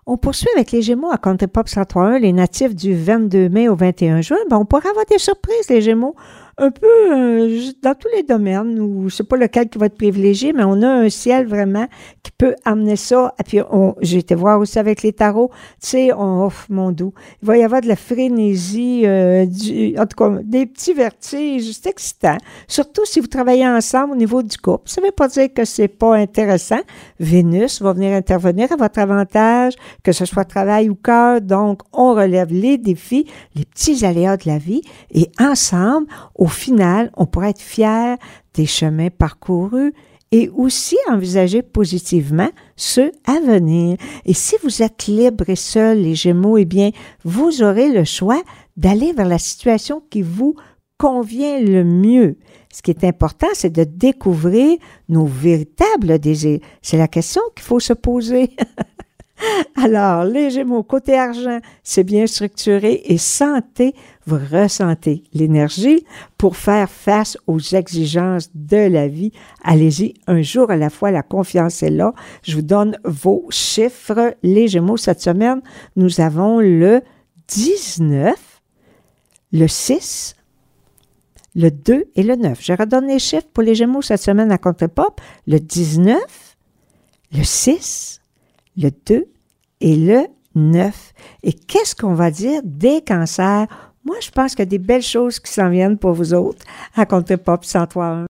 On poursuit avec les Gémeaux à Country Pop 103.1, les natifs du 22 mai au 21 juin. Ben, on pourrait avoir des surprises, les Gémeaux, un peu dans tous les domaines, où je ne sais pas lequel qui va être privilégié, mais on a un ciel vraiment qui peut amener ça. Et puis, j'ai été voir aussi avec les tarots, tu sais, mon doux, il va y avoir de la frénésie, en tout cas, des petits vertiges, c'est excitant. Surtout si vous travaillez ensemble au niveau du couple. Ça ne veut pas dire que c'est pas intéressant. Vénus va venir intervenir à votre avantage, que ce soit travail ou cœur. Donc, on relève les défis, les petits aléas de la vie et ensemble, au final, on pourrait être fiers des chemins parcourus et aussi envisager positivement ceux à venir. Et si vous êtes libre et seul, les Gémeaux, eh bien, vous aurez le choix d'aller vers la situation qui vous convient le mieux. Ce qui est important, c'est de découvrir nos véritables désirs. C'est la question qu'il faut se poser. Alors, les Gémeaux, côté argent, c'est bien structuré et santé, vous ressentez l'énergie pour faire face aux exigences de la vie. Allez-y, un jour à la fois, la confiance est là. Je vous donne vos chiffres. Les Gémeaux, cette semaine, nous avons le 19, le 6, le 2 et le 9. Je redonne les chiffres pour les Gémeaux cette semaine à Country Pop. Le 19, le 6, le 2 et le 9. Et qu'est-ce qu'on va dire des cancers? Moi, je pense qu'il y a des belles choses qui s'en viennent pour vous autres à Country Pop 103.1.